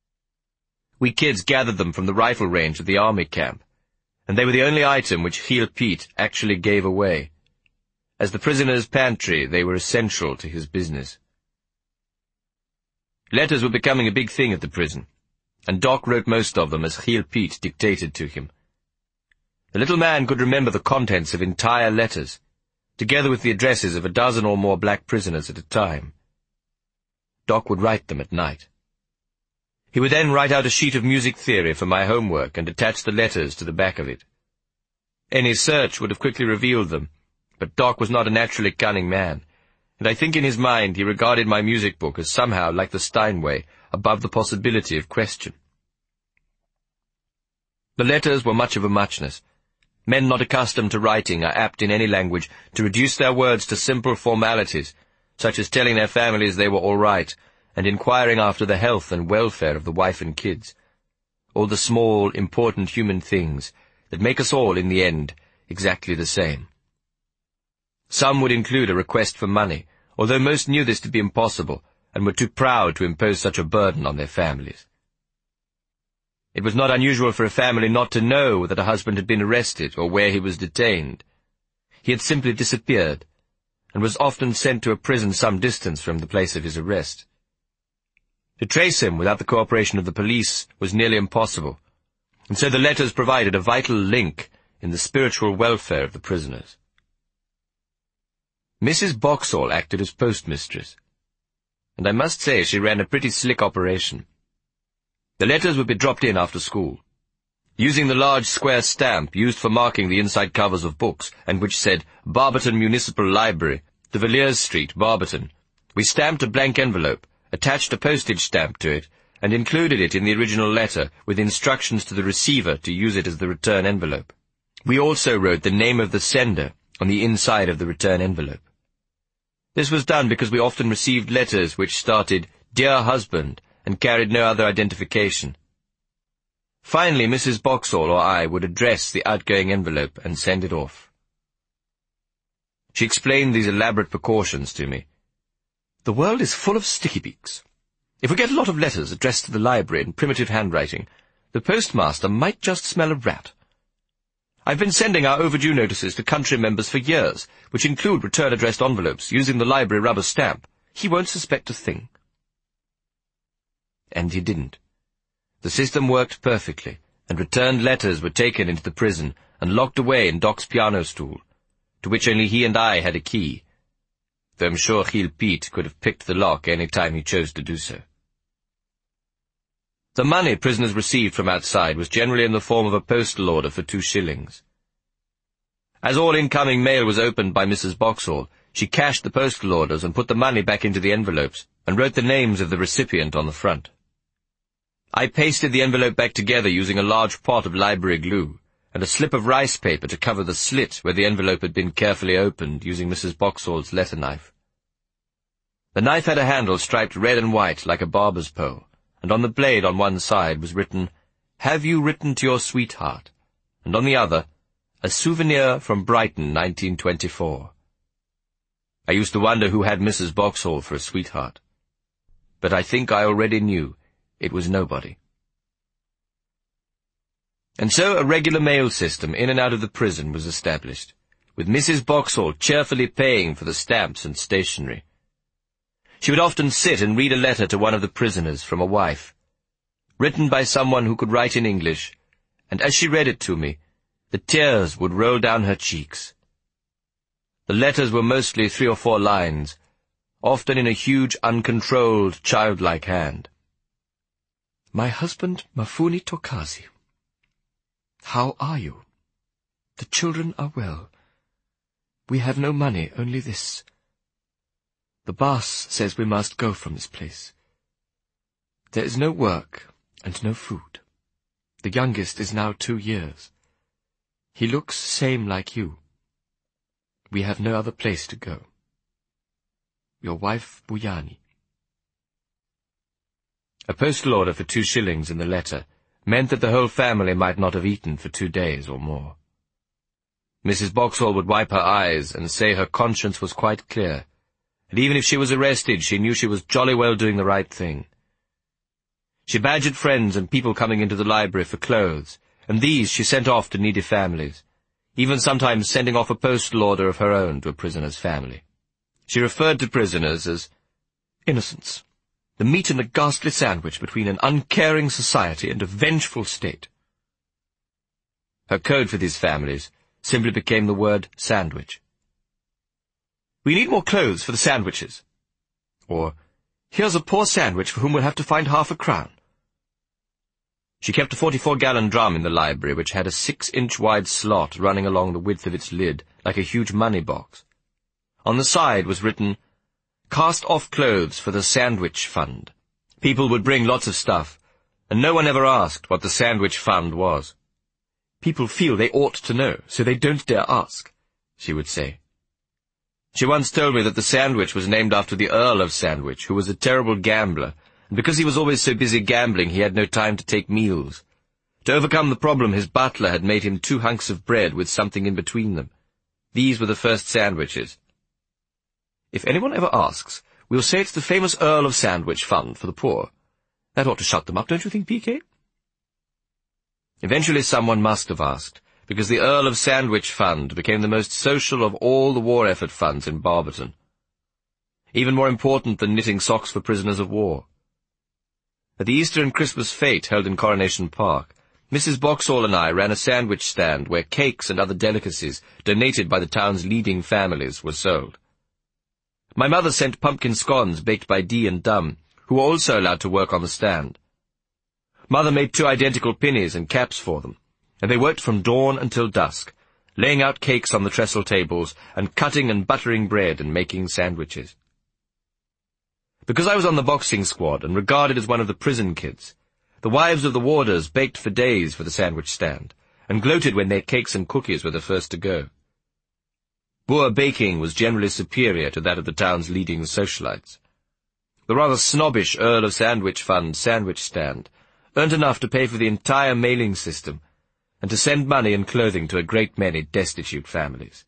We kids gathered them from the rifle range of the army camp, and they were the only item which Giel Piet actually gave away. As the prisoner's pantry, they were essential to his business. Letters were becoming a big thing at the prison, and Doc wrote most of them as Giel Piet dictated to him. The little man could remember the contents of entire letters, together with the addresses of a dozen or more black prisoners at a time. Doc would write them at night. He would then write out a sheet of music theory for my homework and attach the letters to the back of it. Any search would have quickly revealed them, but Doc was not a naturally cunning man, and I think in his mind he regarded my music book as somehow, like the Steinway, above the possibility of question. The letters were much of a muchness. Men not accustomed to writing are apt in any language to reduce their words to simple formalities, such as telling their families they were all right, and inquiring after the health and welfare of the wife and kids. All the small, important human things that make us all, in the end, exactly the same. Some would include a request for money, although most knew this to be impossible and were too proud to impose such a burden on their families. It was not unusual for a family not to know that a husband had been arrested or where he was detained. He had simply disappeared, and was often sent to a prison some distance from the place of his arrest. To trace him without the cooperation of the police was nearly impossible, and so the letters provided a vital link in the spiritual welfare of the prisoners. Mrs. Boxall acted as postmistress, and I must say she ran a pretty slick operation. The letters would be dropped in after school. Using the large square stamp used for marking the inside covers of books, and which said Barberton Municipal Library, De Villiers Street, Barberton, we stamped a blank envelope, attached a postage stamp to it, and included it in the original letter with instructions to the receiver to use it as the return envelope. We also wrote the name of the sender on the inside of the return envelope. This was done because we often received letters which started, Dear Husband, and carried no other identification. Finally, Mrs. Boxall or I would address the outgoing envelope and send it off. She explained these elaborate precautions to me. The world is full of sticky beaks. If we get a lot of letters addressed to the library in primitive handwriting, the postmaster might just smell a rat. I've been sending our overdue notices to country members for years, which include return-addressed envelopes using the library rubber stamp. He won't suspect a thing. And he didn't. The system worked perfectly, and returned letters were taken into the prison and locked away in Doc's piano stool, to which only he and I had a key, though I'm sure Giel Piet could have picked the lock any time he chose to do so. The money prisoners received from outside was generally in the form of a postal order for 2 shillings. As all incoming mail was opened by Mrs. Boxall, she cashed the postal orders and put the money back into the envelopes, and wrote the names of the recipient on the front. I pasted the envelope back together using a large pot of library glue, and a slip of rice paper to cover the slit where the envelope had been carefully opened using Mrs. Boxall's letter knife. The knife had a handle striped red and white like a barber's pole, and on the blade on one side was written, Have you written to your sweetheart? And on the other, A souvenir from Brighton, 1924. I used to wonder who had Mrs. Boxall for a sweetheart, but I think I already knew it was nobody. And so a regular mail system in and out of the prison was established, with Mrs. Boxall cheerfully paying for the stamps and stationery. She would often sit and read a letter to one of the prisoners from a wife, written by someone who could write in English, and as she read it to me, the tears would roll down her cheeks. The letters were mostly 3 or 4 lines, often in a huge, uncontrolled, childlike hand. My husband, Mafuni Tokazi. How are you? The children are well. We have no money, only this. The boss says we must go from this place. There is no work and no food. The youngest is now 2 years. He looks same like you. We have no other place to go. Your wife, Buyani. A postal order for 2 shillings in the letter meant that the whole family might not have eaten for 2 days or more. Mrs. Boxall would wipe her eyes and say her conscience was quite clear, and even if she was arrested, she knew she was jolly well doing the right thing. She badgered friends and people coming into the library for clothes, and these she sent off to needy families, even sometimes sending off a postal order of her own to a prisoner's family. She referred to prisoners as innocents, the meat in a ghastly sandwich between an uncaring society and a vengeful state. Her code for these families simply became the word sandwich. We need more clothes for the sandwiches. Or, here's a poor sandwich for whom we'll have to find half a crown. She kept a 44-gallon drum in the library, which had a 6-inch wide slot running along the width of its lid, like a huge money box. On the side was written, Cast-off clothes for the Sandwich Fund. People would bring lots of stuff, and no one ever asked what the Sandwich Fund was. People feel they ought to know, so they don't dare ask, she would say. She once told me that the sandwich was named after the Earl of Sandwich, who was a terrible gambler, and because he was always so busy gambling he had no time to take meals. To overcome the problem, his butler had made him 2 hunks of bread with something in between them. These were the first sandwiches. If anyone ever asks, we'll say it's the famous Earl of Sandwich Fund for the poor. That ought to shut them up, don't you think, PK? Eventually someone must have asked, because the Earl of Sandwich Fund became the most social of all the war effort funds in Barberton. Even more important than knitting socks for prisoners of war. At the Easter and Christmas fete held in Coronation Park, Mrs. Boxall and I ran a sandwich stand where cakes and other delicacies, donated by the town's leading families, were sold. My mother sent pumpkin scones baked by Dee and Dum, who were also allowed to work on the stand. Mother made 2 identical pinnies and caps for them, and they worked from dawn until dusk, laying out cakes on the trestle tables and cutting and buttering bread and making sandwiches. Because I was on the boxing squad and regarded as one of the prison kids, the wives of the warders baked for days for the sandwich stand, and gloated when their cakes and cookies were the first to go. Boer baking was generally superior to that of the town's leading socialites. The rather snobbish Earl of Sandwich Fund sandwich stand earned enough to pay for the entire mailing system, and to send money and clothing to a great many destitute families.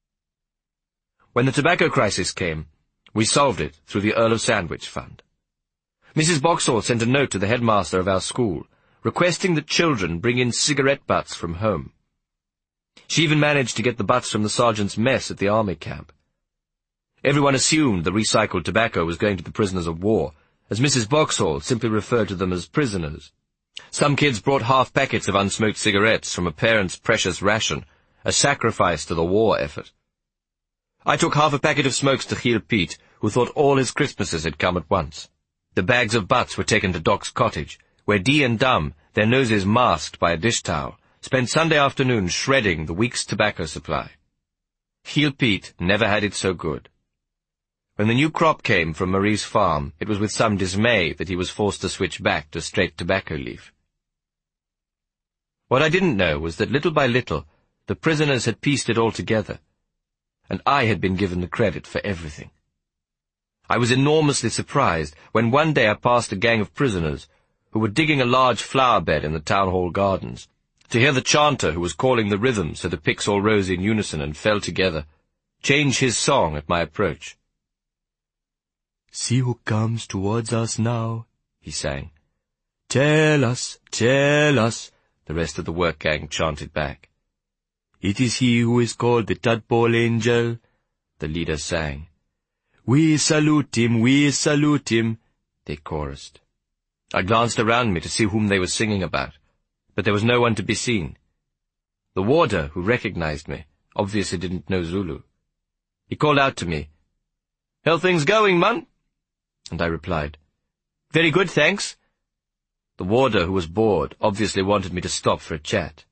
When the tobacco crisis came, we solved it through the Earl of Sandwich Fund. Mrs. Boxall sent a note to the headmaster of our school, requesting that children bring in cigarette butts from home. She even managed to get the butts from the sergeant's mess at the army camp. Everyone assumed the recycled tobacco was going to the prisoners of war, as Mrs. Boxall simply referred to them as prisoners. Some kids brought half packets of unsmoked cigarettes from a parent's precious ration, a sacrifice to the war effort. I took half a packet of smokes to Giel Piet, who thought all his Christmases had come at once. The bags of butts were taken to Doc's cottage, where Dee and Dum, their noses masked by a dish towel, spent Sunday afternoon shredding the week's tobacco supply. Giel Piet never had it so good. When the new crop came from Marie's farm, it was with some dismay that he was forced to switch back to straight tobacco leaf. What I didn't know was that little by little, the prisoners had pieced it all together, and I had been given the credit for everything. I was enormously surprised when one day I passed a gang of prisoners who were digging a large flower bed in the town hall gardens, to hear the chanter who was calling the rhythm so the picks all rose in unison and fell together, change his song at my approach. "See who comes towards us now," he sang. Tell us, the rest of the work gang chanted back. "It is he who is called the Tadpole Angel," the leader sang. We salute him, they chorused. I glanced around me to see whom they were singing about, but there was no one to be seen. The warder, who recognized me, obviously didn't know Zulu. He called out to me, "How things going, man?" And I replied, "Very good, thanks." The warder, who was bored, obviously wanted me to stop for a chat.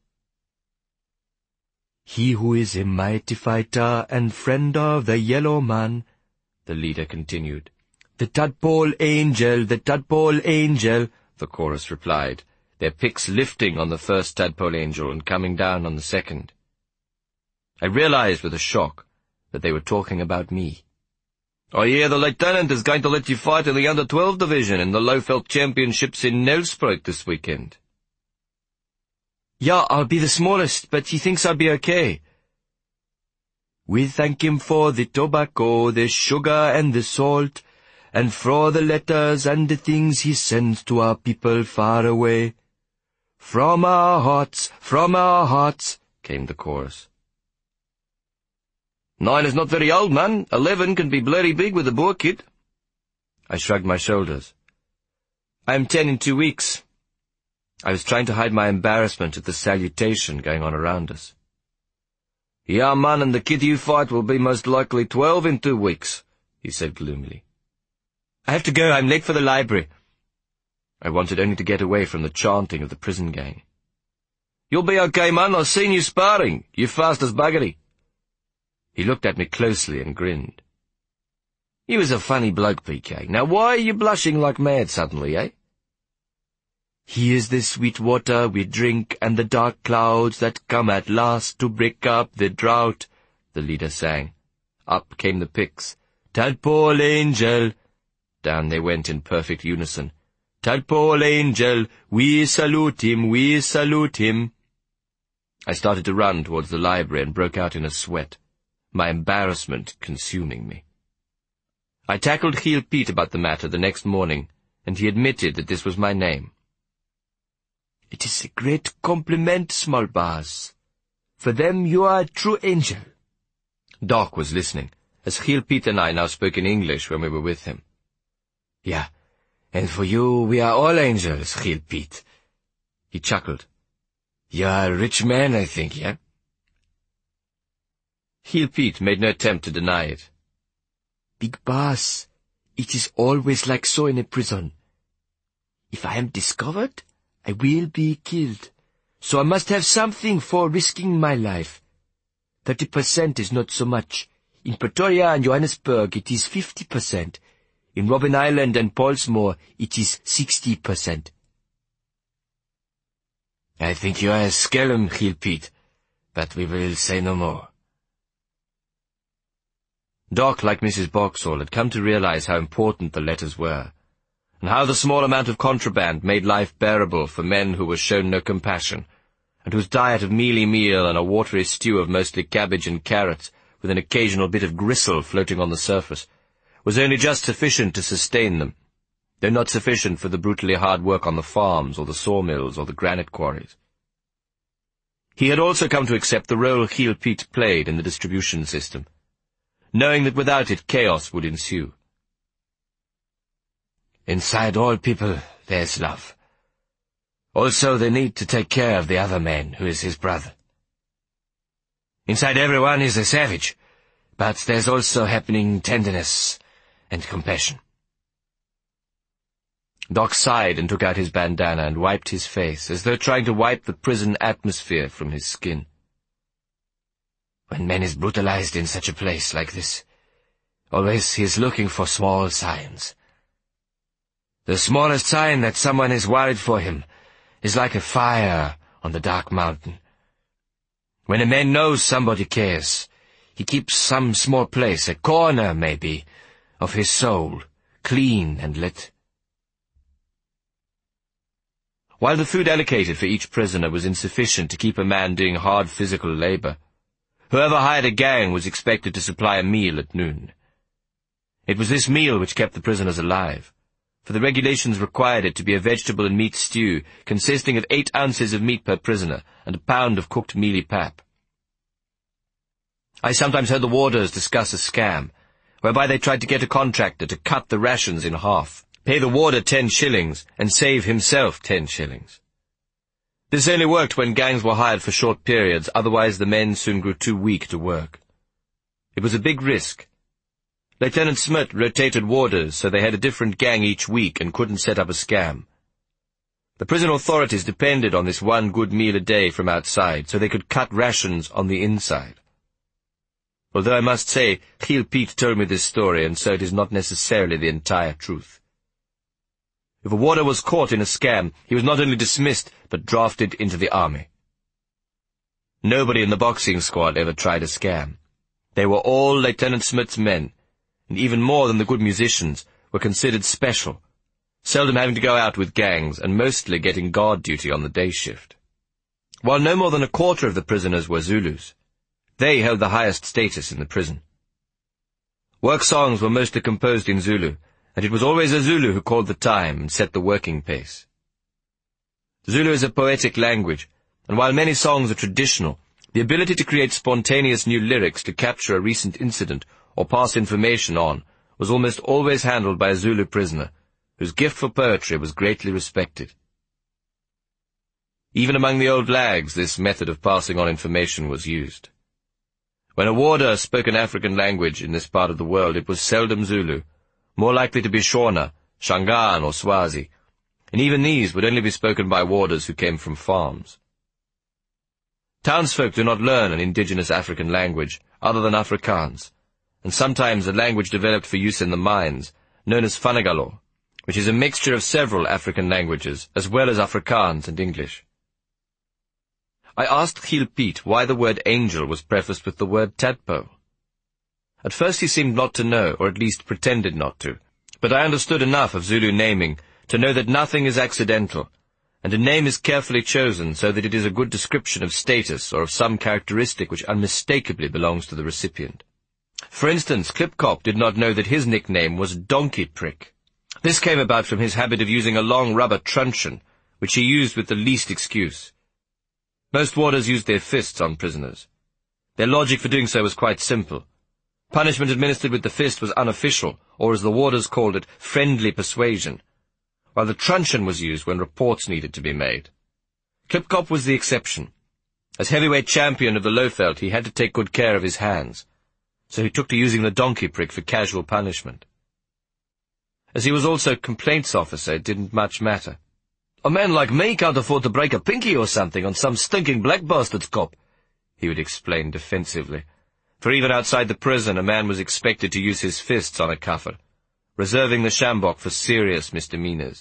"He who is a mighty fighter and friend of the yellow man," the leader continued. "The Tadpole Angel, the chorus replied, their picks lifting on the first Tadpole Angel and coming down on the second. I realized with a shock that they were talking about me. "I hear the lieutenant is going to let you fight in the under-12 division in the Lowveld Championships in Nelspruit this weekend." "Yeah, I'll be the smallest, but he thinks I'll be okay." "We thank him for the tobacco, the sugar and the salt, and for the letters and the things he sends to our people far away. From our hearts, came the chorus. 9 is not very old, man. 11 can be bloody big with a Boer kid. I shrugged my shoulders. I am 10 in 2 weeks. I was trying to hide my embarrassment at the salutation going on around us. "Yeah, man, and the kid you fight will be most likely 12 in 2 weeks, he said gloomily. "I have to go. I'm late for the library." I wanted only to get away from the chanting of the prison gang. "You'll be okay, man. I've seen you sparring. You're fast as buggery." He looked at me closely and grinned. "He was a funny bloke, PK. Now why are you blushing like mad suddenly, eh?" "He is the sweet water we drink and the dark clouds that come at last to break up the drought," the leader sang. up came the picks. Tadpole Angel! Down they went in perfect unison. Tadpole Angel, we salute him, we salute him. I started to run towards the library and broke out in a sweat, my embarrassment consuming me. I tackled Giel Piet about the matter the next morning, and he admitted that this was my name. It is a great compliment, small boss. For them you are a true angel. Doc was listening, as Giel Piet and I now spoke in English when we were with him. Yeah, and for you we are all angels, Giel Piet. He chuckled. You are a rich man, I think, yeah? Giel Piet made no attempt to deny it. Big boss, it is always like so in a prison. If I am discovered, I will be killed. So I must have something for risking my life. 30% is not so much. In Pretoria and Johannesburg it is 50%. In Robben Island and Pollsmoor it is 60%. I think you are a skellum, Giel Piet, but we will say no more. Doc, like Mrs. Boxall, had come to realize how important the letters were, and how the small amount of contraband made life bearable for men who were shown no compassion, and whose diet of mealy meal and a watery stew of mostly cabbage and carrots, with an occasional bit of gristle floating on the surface, was only just sufficient to sustain them, though not sufficient for the brutally hard work on the farms or the sawmills or the granite quarries. He had also come to accept the role Giel Piet played in the distribution system, knowing that without it chaos would ensue. Inside all people there's love. Also the need to take care of the other man who is his brother. Inside everyone is a savage, but there's also happening tenderness and compassion. Doc sighed and took out his bandana and wiped his face, as though trying to wipe the prison atmosphere from his skin. When man is brutalized in such a place like this, always he is looking for small signs. The smallest sign that someone is worried for him is like a fire on the dark mountain. When a man knows somebody cares, he keeps some small place, a corner maybe, of his soul, clean and lit. While the food allocated for each prisoner was insufficient to keep a man doing hard physical labor, whoever hired a gang was expected to supply a meal at noon. It was this meal which kept the prisoners alive, for the regulations required it to be a vegetable and meat stew consisting of 8 ounces of meat per prisoner and a pound of cooked mealy pap. I sometimes heard the warders discuss a scam, whereby they tried to get a contractor to cut the rations in half, pay the warder 10 shillings, and save himself 10 shillings. This only worked when gangs were hired for short periods, otherwise the men soon grew too weak to work. It was a big risk. Lieutenant Smith rotated warders so they had a different gang each week and couldn't set up a scam. The prison authorities depended on this one good meal a day from outside so they could cut rations on the inside. Although I must say, Giel Piet told me this story, and so it is not necessarily the entire truth. If a warder was caught in a scam, he was not only dismissed, but drafted into the army. Nobody in the boxing squad ever tried a scam. They were all Lieutenant Smith's men, and even more than the good musicians, were considered special, seldom having to go out with gangs, and mostly getting guard duty on the day shift. While no more than a quarter of the prisoners were Zulus, they held the highest status in the prison. Work songs were mostly composed in Zulu, and it was always a Zulu who called the time and set the working pace. Zulu is a poetic language, and while many songs are traditional, the ability to create spontaneous new lyrics to capture a recent incident or pass information on was almost always handled by a Zulu prisoner, whose gift for poetry was greatly respected. Even among the old lags, this method of passing on information was used. When a warder spoke an African language in this part of the world, it was seldom Zulu, more likely to be Shona, Shangaan, or Swazi, and even these would only be spoken by warders who came from farms. Townsfolk do not learn an indigenous African language other than Afrikaans, and sometimes a language developed for use in the mines, known as Fanagalo, which is a mixture of several African languages, as well as Afrikaans and English. I asked Giel Piet why the word angel was prefaced with the word tadpole. At first he seemed not to know, or at least pretended not to, but I understood enough of Zulu naming to know that nothing is accidental, and a name is carefully chosen so that it is a good description of status or of some characteristic which unmistakably belongs to the recipient. For instance, Klipkop did not know that his nickname was Donkey Prick. This came about from his habit of using a long rubber truncheon, which he used with the least excuse. Most warders used their fists on prisoners. Their logic for doing so was quite simple. Punishment administered with the fist was unofficial, or as the warders called it, friendly persuasion, while the truncheon was used when reports needed to be made. Klipkop was the exception. As heavyweight champion of the Lowveld, he had to take good care of his hands, so he took to using the donkey prick for casual punishment. As he was also complaints officer, it didn't much matter. "A man like me can't afford to break a pinky or something on some stinking black bastard's cop," he would explain defensively, for even outside the prison a man was expected to use his fists on a Kaffir, reserving the sjambok for serious misdemeanors.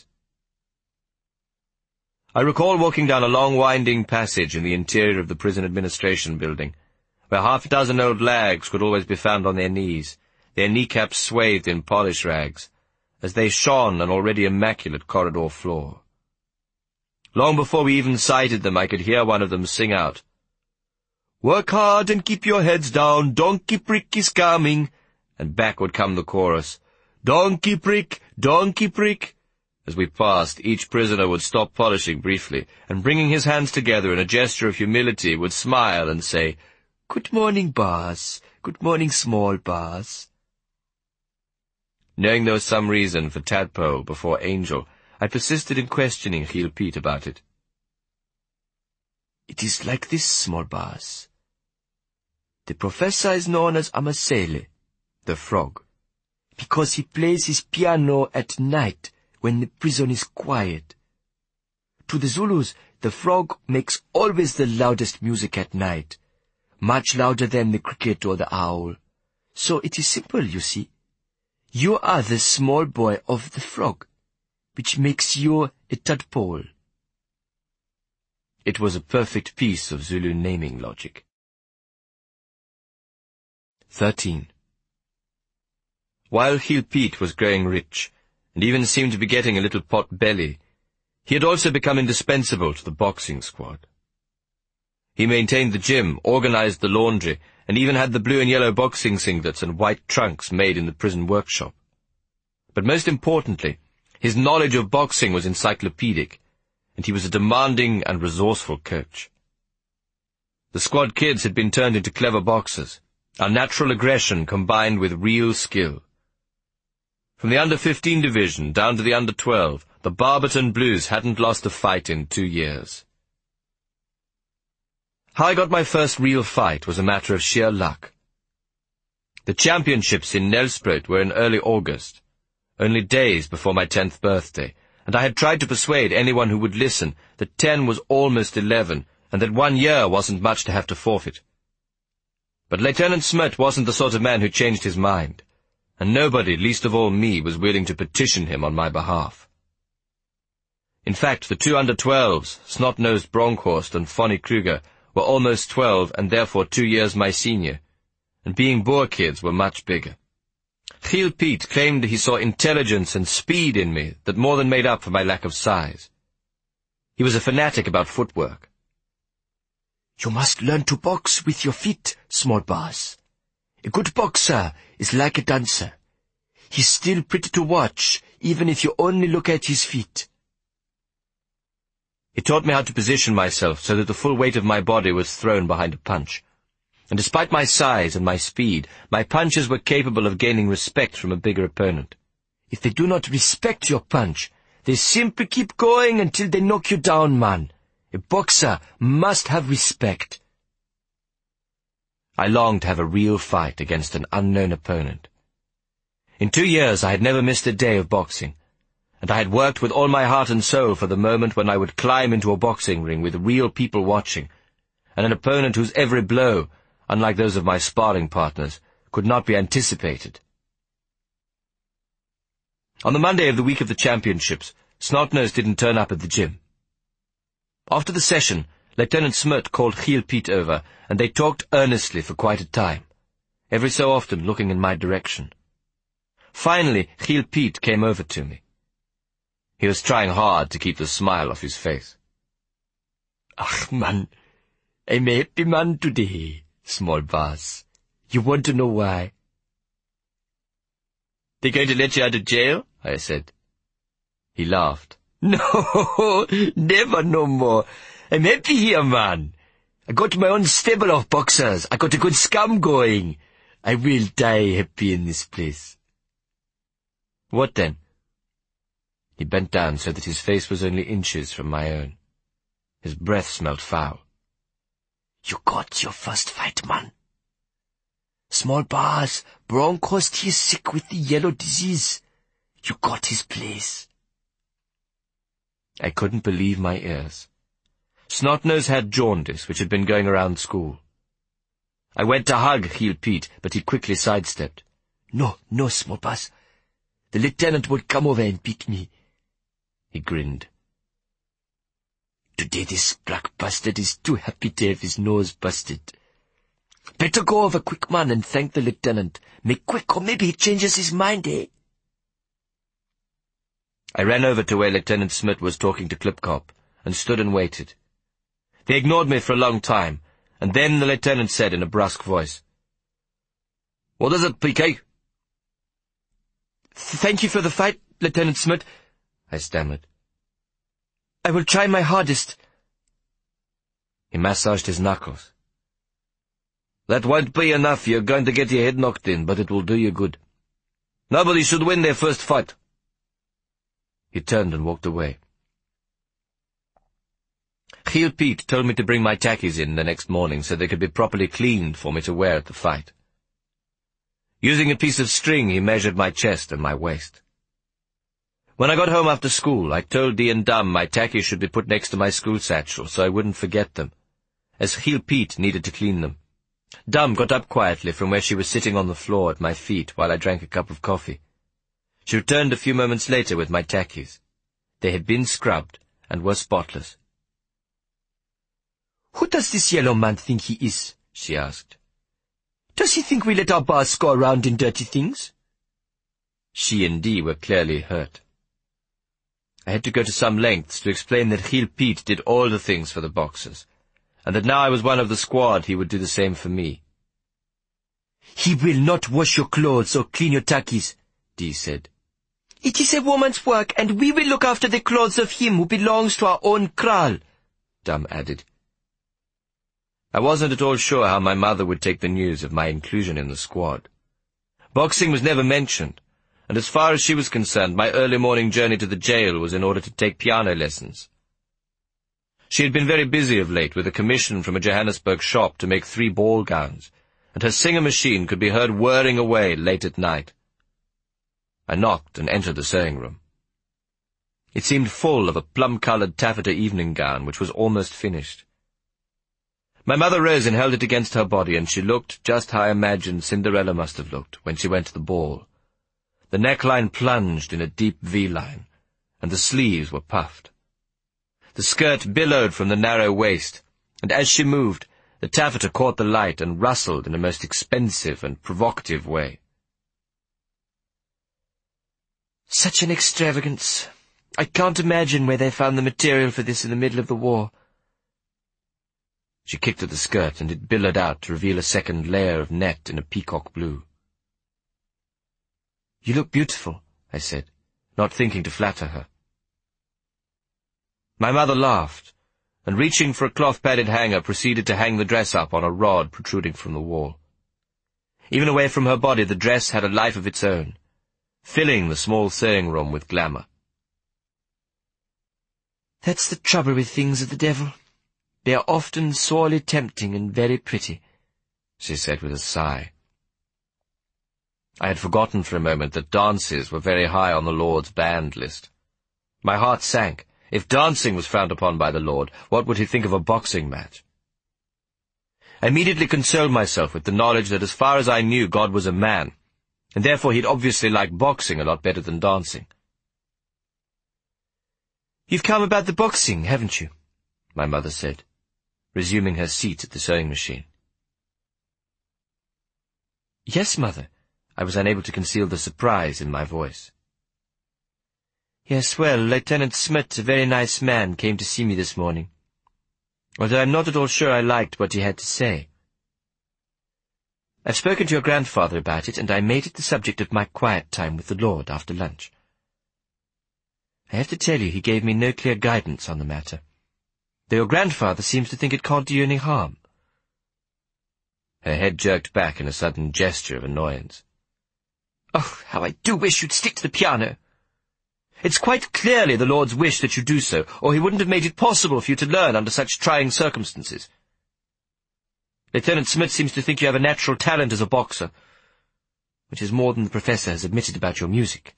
I recall walking down a long winding passage in the interior of the prison administration building, where half a dozen old lags could always be found on their knees, their kneecaps swathed in polish rags, as they shone an already immaculate corridor floor. Long before we even sighted them, I could hear one of them sing out, "Work hard and keep your heads down, Donkey Prick is coming," and back would come the chorus, "Donkey Prick, Donkey Prick." As we passed, each prisoner would stop polishing briefly, and bringing his hands together in a gesture of humility would smile and say, "Good morning, boss. Good morning, small boss." Knowing there was some reason for Tadpole before Angel, I persisted in questioning Giel Piet about it. "It is like this, small boss. The professor is known as Amasele, the frog, because he plays his piano at night when the prison is quiet. To the Zulus, the frog makes always the loudest music at night, much louder than the cricket or the owl. So it is simple, you see. You are the small boy of the frog, which makes you a tadpole." It was a perfect piece of Zulu naming logic. 13. While Giel Piet was growing rich, and even seemed to be getting a little pot belly, he had also become indispensable to the boxing squad. He maintained the gym, organized the laundry, and even had the blue and yellow boxing singlets and white trunks made in the prison workshop. But most importantly, his knowledge of boxing was encyclopedic, and he was a demanding and resourceful coach. The squad kids had been turned into clever boxers, a natural aggression combined with real skill. From the under-15 division down to the under-12, the Barberton Blues hadn't lost a fight in 2 years. How I got my first real fight was a matter of sheer luck. The championships in Nelspruit were in early August, only days before my 10th birthday, and I had tried to persuade anyone who would listen that 10 was almost 11, and that 1 year wasn't much to have to forfeit. But Lieutenant Smuts wasn't the sort of man who changed his mind, and nobody, least of all me, was willing to petition him on my behalf. In fact, the 2 under-12s, Snot-Nosed Bronkhorst and Fonny Kruger, were almost 12 and therefore 2 years my senior, and being Boer kids were much bigger. Giel Piet claimed he saw intelligence and speed in me that more than made up for my lack of size. He was a fanatic about footwork. "You must learn to box with your feet, small boss. A good boxer is like a dancer. He's still pretty to watch, even if you only look at his feet." He taught me how to position myself so that the full weight of my body was thrown behind a punch. And despite my size and my speed, my punches were capable of gaining respect from a bigger opponent. If they do not respect your punch, they simply keep going until they knock you down, man. A boxer must have respect. I longed to have a real fight against an unknown opponent. In 2 years I had never missed a day of boxing, and I had worked with all my heart and soul for the moment when I would climb into a boxing ring with real people watching, and an opponent whose every blow, unlike those of my sparring partners, could not be anticipated. On the Monday of the week of the championships, Snot-Nose didn't turn up at the gym. After the session, Lieutenant Smuts called Giel Piet over, and they talked earnestly for quite a time. every so often looking in my direction. Finally, Giel Piet came over to me. He was trying hard to keep the smile off his face. Ach, man, I'm a happy man today, small boss. You want to know why? They going to let you out of jail? I said. He laughed. No, never no more. I'm happy here, man. I got my own stable of boxers. I got a good scam going. I will die happy in this place. What then? He bent down so that his face was only inches from my own. His breath smelled foul. You got your first fight, man. Small boss, Bronkhorst, he is sick with the yellow disease. You got his place. I couldn't believe my ears. Snotnose had jaundice, which had been going around school. I went to hug Giel Piet, but he quickly sidestepped. No, small boss. The lieutenant will come over and beat me. He grinned. Today this black bastard is too happy to have his nose busted. Better go over quick, man, and thank the lieutenant. Make quick, or maybe he changes his mind, eh? I ran over to where Lieutenant Smit was talking to Klipkop, and stood and waited. They ignored me for a long time, and then the lieutenant said in a brusque voice, "What is it, PK?" Thank you for the fight, Lieutenant Smit, I stammered. I will try my hardest. He massaged his knuckles. "That won't be enough. You're going to get your head knocked in, but it will do you good. Nobody should win their first fight." He turned and walked away. Giel Piet told me to bring my tackies in the next morning so they could be properly cleaned for me to wear at the fight. Using a piece of string, he measured my chest and my waist. When I got home after school, I told Dee and Dum my tackies should be put next to my school satchel so I wouldn't forget them, as Giel Piet needed to clean them. Dum got up quietly from where she was sitting on the floor at my feet while I drank a cup of coffee. She returned a few moments later with my tackies. They had been scrubbed and were spotless. "Who does this yellow man think he is?" she asked. "Does he think we let our boss go around in dirty things?" She and Dee were clearly hurt. I had to go to some lengths to explain that Giel Piet did all the things for the boxers, and that now I was one of the squad, he would do the same for me. "He will not wash your clothes or clean your tackies," Dee said. "It is a woman's work, and we will look after the clothes of him who belongs to our own kraal," Dum added. I wasn't at all sure how my mother would take the news of my inclusion in the squad. Boxing was never mentioned, and as far as she was concerned, my early morning journey to the jail was in order to take piano lessons. She had been very busy of late with a commission from a Johannesburg shop to make 3 ball gowns, and her singer machine could be heard whirring away late at night. I knocked and entered the sewing room. It seemed full of a plum-coloured taffeta evening gown which was almost finished. My mother rose and held it against her body, and she looked just how I imagined Cinderella must have looked when she went to the ball. The neckline plunged in a deep V-line, and the sleeves were puffed. The skirt billowed from the narrow waist, and as she moved, the taffeta caught the light and rustled in a most expensive and provocative way. "Such an extravagance. I can't imagine where they found the material for this in the middle of the war." She kicked at the skirt, and it billowed out to reveal a second layer of net in a peacock blue. "You look beautiful," I said, not thinking to flatter her. My mother laughed, and reaching for a cloth-padded hanger, proceeded to hang the dress up on a rod protruding from the wall. Even away from her body, the dress had a life of its own, filling the small sewing room with glamour. "That's the trouble with things of the devil. They are often sorely tempting and very pretty," she said with a sigh. I had forgotten for a moment that dances were very high on the Lord's banned list. My heart sank. If dancing was frowned upon by the Lord, what would he think of a boxing match? I immediately consoled myself with the knowledge that as far as I knew, God was a man, and therefore he'd obviously like boxing a lot better than dancing. "You've come about the boxing, haven't you?" my mother said, resuming her seat at the sewing machine. Yes, Mother. I was unable to conceal the surprise in my voice. Yes, well, Lieutenant Smith, a very nice man, came to see me this morning, although I'm not at all sure I liked what he had to say. I've spoken to your grandfather about it, and I made it the subject of my quiet time with the Lord after lunch. I have to tell you, he gave me no clear guidance on the matter, though your grandfather seems to think it can't do you any harm. Her head jerked back in a sudden gesture of annoyance. Oh, how I do wish you'd stick to the piano. It's quite clearly the Lord's wish that you do so, or he wouldn't have made it possible for you to learn under such trying circumstances. Lieutenant Smith seems to think you have a natural talent as a boxer, which is more than the professor has admitted about your music.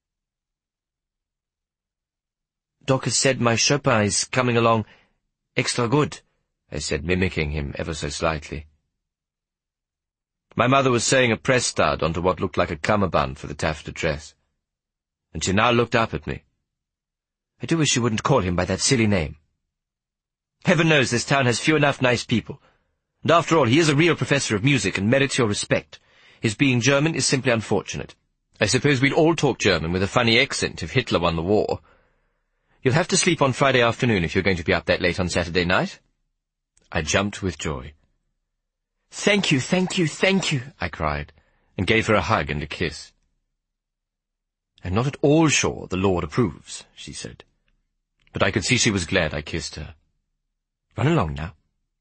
Doc has said my Chopin is coming along extra good, I said, mimicking him ever so slightly. My mother was saying a press stud onto what looked like a cummerbund for the taffeta dress, and she now looked up at me. I do wish you wouldn't call him by that silly name. Heaven knows this town has few enough nice people, and after all, he is a real professor of music and merits your respect. His being German is simply unfortunate. I suppose we'd all talk German with a funny accent if Hitler won the war. You'll have to sleep on Friday afternoon if you're going to be up that late on Saturday night. I jumped with joy. Thank you, thank you, thank you, I cried, and gave her a hug and a kiss. I'm not at all sure the Lord approves, she said, but I could see she was glad I kissed her. Run along now.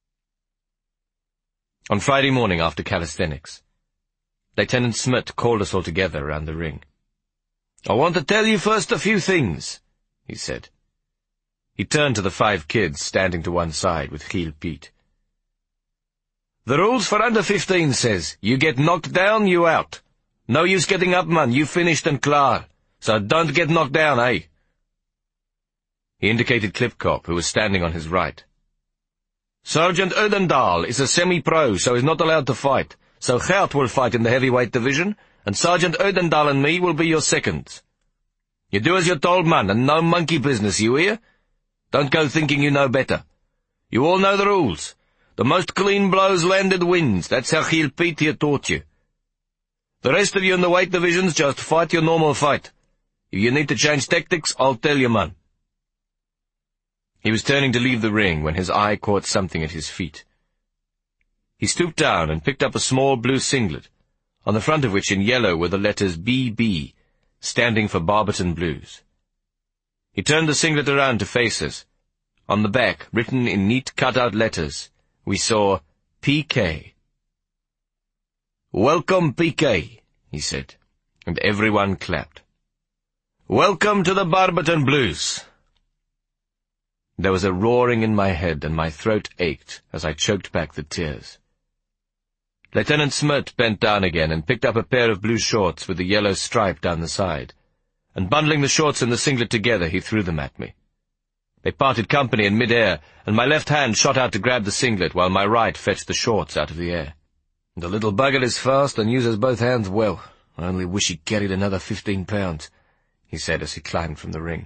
On Friday morning after calisthenics, Lieutenant Smith called us all together around the ring. I want to tell you first a few things, he said. He turned to the 5 kids standing to one side with Giel Piet. The rules for under 15 says, you get knocked down, you out. No use getting up, man, you finished and klar. So don't get knocked down, eh? He indicated Klipkop, who was standing on his right. Sergeant Odendahl is a semi-pro, so he's not allowed to fight. So Gert will fight in the heavyweight division, and Sergeant Odendahl and me will be your seconds. You do as you're told, man, and no monkey business, you hear? Don't go thinking you know better. You all know the rules. The most clean blows landed wins. That's how Giel Piet here taught you. The rest of you in the weight divisions just fight your normal fight. If you need to change tactics, I'll tell you, man. He was turning to leave the ring when his eye caught something at his feet. He stooped down and picked up a small blue singlet, on the front of which in yellow were the letters BB, standing for Barberton Blues. He turned the singlet around to face us. On the back, written in neat cut-out letters, we saw PK. Welcome, PK, he said, and everyone clapped. Welcome to the Barberton Blues. There was a roaring in my head, and my throat ached as I choked back the tears. Lieutenant Smith bent down again and picked up a pair of blue shorts with a yellow stripe down the side, and bundling the shorts and the singlet together, he threw them at me. They parted company in mid-air, and my left hand shot out to grab the singlet while my right fetched the shorts out of the air. The little bugger is fast and uses both hands well. I only wish he carried another 15 pounds, he said as he climbed from the ring.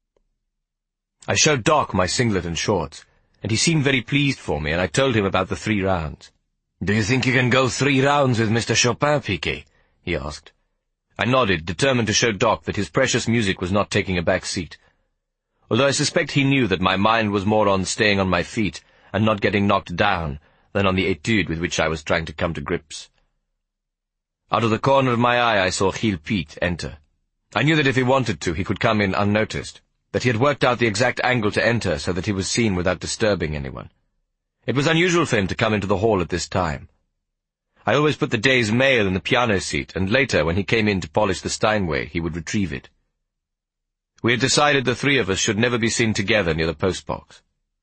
I showed Doc my singlet and shorts, and he seemed very pleased for me, and I told him about the 3 rounds. Do you think you can go 3 rounds with Mr. Chopin, Piquet? He asked. I nodded, determined to show Doc that his precious music was not taking a back seat, although I suspect he knew that my mind was more on staying on my feet and not getting knocked down than on the etude with which I was trying to come to grips. Out of the corner of my eye I saw Giel Piet enter. I knew that if he wanted to, he could come in unnoticed, that he had worked out the exact angle to enter so that he was seen without disturbing anyone. It was unusual for him to come into the hall at this time. I always put the day's mail in the piano seat, and later, when he came in to polish the Steinway, he would retrieve it. We had decided the 3 of us should never be seen together near the postbox.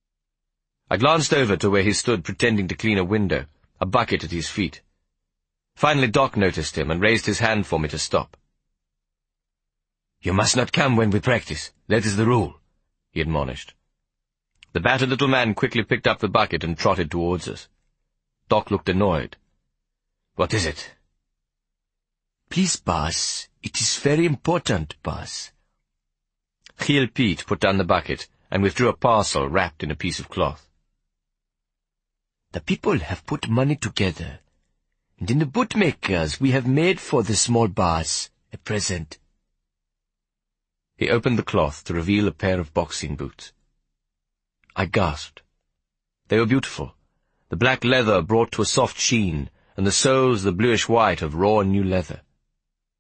I glanced over to where he stood pretending to clean a window, a bucket at his feet. Finally Doc noticed him and raised his hand for me to stop. You must not come when we practice. That is the rule, he admonished. The battered little man quickly picked up the bucket and trotted towards us. Doc looked annoyed. What is it? Please, boss. It is very important, boss. Giel Piet put down the bucket and withdrew a parcel wrapped in a piece of cloth. The people have put money together, and in the bootmaker's we have made for the small boss a present." He opened the cloth to reveal a pair of boxing boots. I gasped. They were beautiful, the black leather brought to a soft sheen, and the soles the bluish white of raw new leather.